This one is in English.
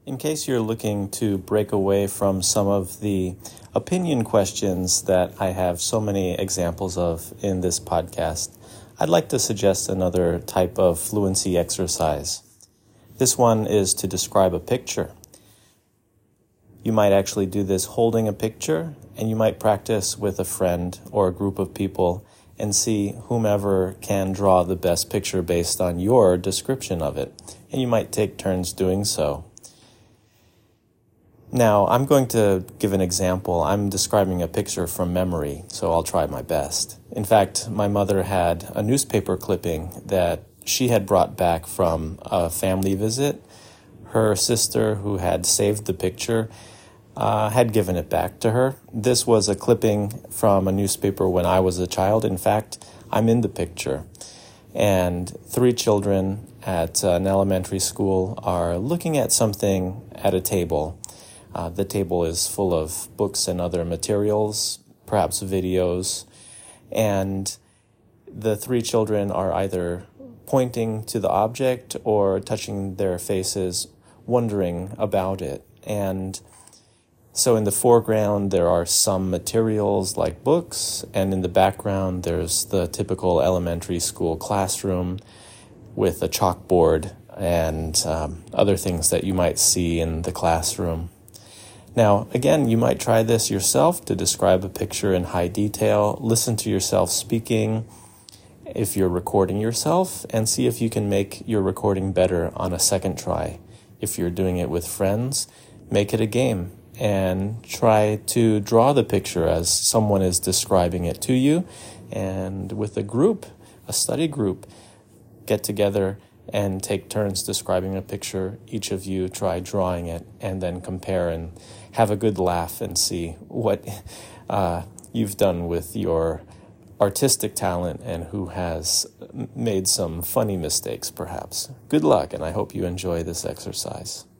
In case you're looking to break away from some of the opinion questions that I have so many examples of in this podcast, I'd like to suggest another type of fluency exercise. This one is to describe a picture. You might actually do this holding a picture, and you might practice with a friend or a group of people and see whomever can draw the best picture based on your description of it. And you might take turns doing so. Now, I'm going to give an example. I'm describing a picture from memory, so I'll try my best. In fact, my mother had a newspaper clipping that she had brought back from a family visit. Her sister, who had saved the picture, had given it back to her. This was a clipping from a newspaper when I was a child. In fact, I'm in the picture. And 3 children at an elementary school are looking at something at a table. The table is full of books and other materials, perhaps videos, and the 3 children are either pointing to the object or touching their faces, wondering about it. And so in the foreground, there are some materials like books, and in the background, there's the typical elementary school classroom with a chalkboard and other things that you might see in the classroom. Now, again, you might try this yourself to describe a picture in high detail. Listen to yourself speaking if you're recording yourself, and see if you can make your recording better on a second try. If you're doing it with friends, make it a game and try to draw the picture as someone is describing it to you. And with a group, a study group, get together and take turns describing a picture. Each of you try drawing it and then compare and have a good laugh and see what you've done with your artistic talent and who has made some funny mistakes perhaps. Good luck, and I hope you enjoy this exercise.